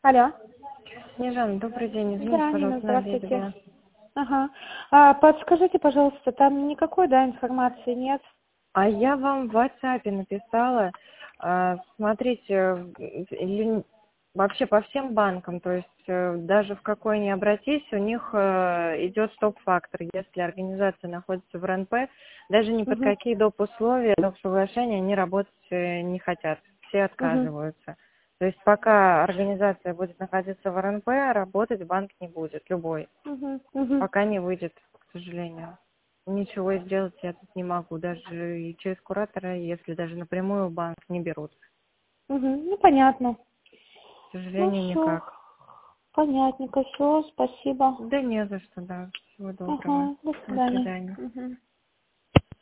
Алло. Снежана, добрый день. Извините, Да, Нина, пожалуйста, на здравствуйте. видео. Ага. Подскажите, пожалуйста, там никакой, да, информации нет? А я вам в WhatsApp написала, смотрите, вообще по всем банкам, то есть даже в какой ни обратись, у них идет стоп-фактор. Если организация находится в РНП, даже ни под Угу. какие доп. Условия, доп. Соглашения они работать не хотят. Все Угу. отказываются. То есть пока организация будет находиться в РНП, работать банк не будет, любой. Угу. Угу. Пока не выйдет, к сожалению. Ничего сделать я тут не могу. Даже и через куратора, если даже напрямую банк не берут. Угу. Ну, понятно. К Ну, сожалению, все. никак. Понятненько, все, спасибо. Да не за что, да. Всего доброго. Ага, до До свидания. свидания. Угу.